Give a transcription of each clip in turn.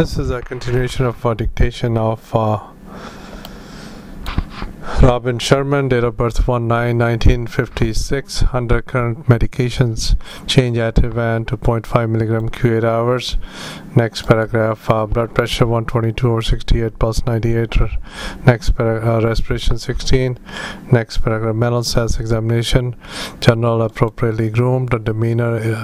This is a continuation of dictation of Robin Sherman, date of birth 1/9/1956. Under current medications, change Ativan to 0.5 milligram Q8 hours. Next paragraph, blood pressure 122/68, pulse 98. Next paragraph, respiration 16. Next paragraph, mental status examination, general appropriately groomed, demeanor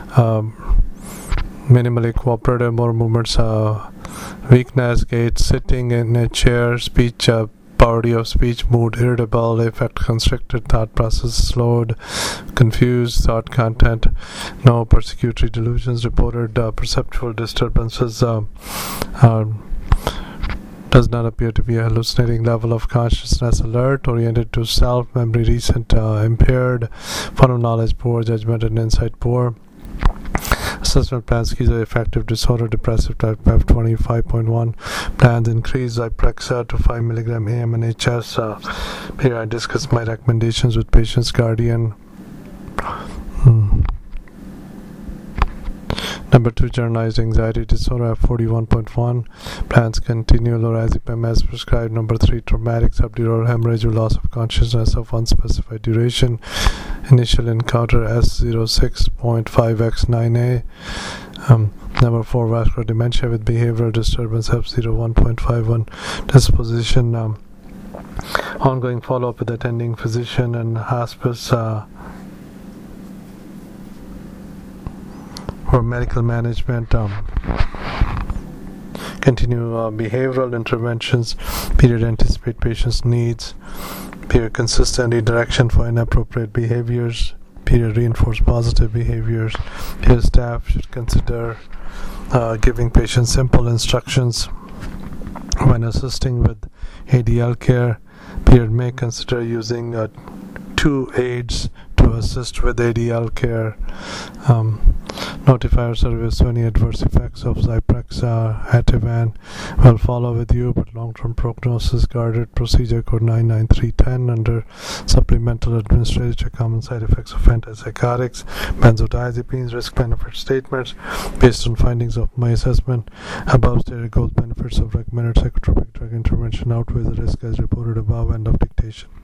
minimally cooperative, more movements, weakness, gait, sitting in a chair, speech, poverty of speech, mood, irritable, affect constricted, thought process slowed, confused, thought content, no persecutory delusions reported, perceptual disturbances, does not appear to be a hallucinating, level of consciousness alert, oriented to self, memory recent, impaired, fun of knowledge poor, judgment and insight poor. Assessment plan: schizoaffective disorder, depressive type, F20 5.1. Plans: increase Zyprexa to 5 milligram AM and HS. Here I discuss my recommendations with patient's guardian. Number 2, generalized anxiety disorder, F41.1. Plans: continue lorazepam as prescribed. Number 3, traumatic subdural hemorrhage with loss of consciousness of unspecified duration. Initial encounter S06.5x9A. Number 4, vascular dementia with behavioral disturbance, F01.51. Disposition, ongoing follow-up with attending physician and hospice for medical management. Continue behavioral interventions. Period, anticipate patient's needs. Period, consistent redirection for inappropriate behaviors. Period, reinforce positive behaviors. Period, staff should consider giving patients simple instructions when assisting with ADL care. Period, may consider using 2 aides to assist with ADL care. Notify our service to any adverse effects of Zyprexa, Ativan. Will follow with you, but long-term prognosis guarded. Procedure code 99310 under supplemental administrative common side effects of antipsychotics, benzodiazepines, risk-benefit statements based on findings of my assessment. Above stated goals benefits of recommended psychotropic drug intervention outweigh the risk as reported above. End of dictation.